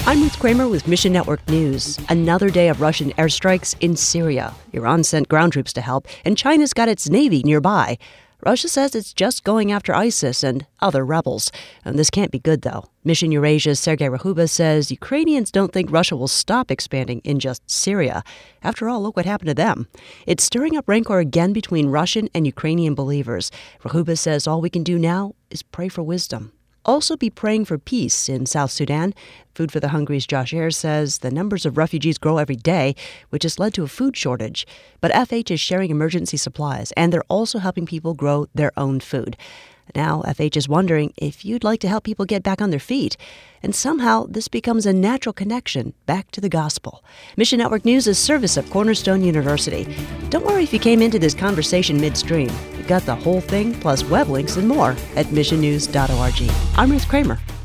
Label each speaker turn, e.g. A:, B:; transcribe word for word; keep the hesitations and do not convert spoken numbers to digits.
A: I'm Ruth Kramer with Mission Network News. Another day of Russian airstrikes in Syria. Iran sent ground troops to help, and China's got its navy nearby. Russia says it's just going after ISIS and other rebels. And this can't be good, though. Mission Eurasia's Sergei Rahuba says Ukrainians don't think Russia will stop expanding in just Syria. After all, look what happened to them. It's stirring up rancor again between Russian and Ukrainian believers. Rahuba says all we can do now is pray for wisdom. Also be praying for peace in South Sudan. Food for the Hungry's Josh Ayers says the numbers of refugees grow every day, which has led to a food shortage. But F H is sharing emergency supplies, and they're also helping people grow their own food. Now, F H is wondering if you'd like to help people get back on their feet. And somehow, this becomes a natural connection back to the gospel. Mission Network News is service of Cornerstone University. Don't worry if you came into this conversation midstream. We've got the whole thing, plus web links and more at mission news dot org. I'm Ruth Kramer.